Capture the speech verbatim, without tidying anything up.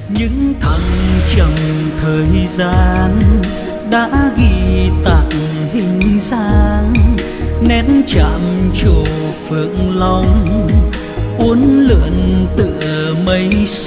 những thăng trầm thời gian đã ghi tặng hình dáng nén chạm trổ phượng long uốn lượn tựa mây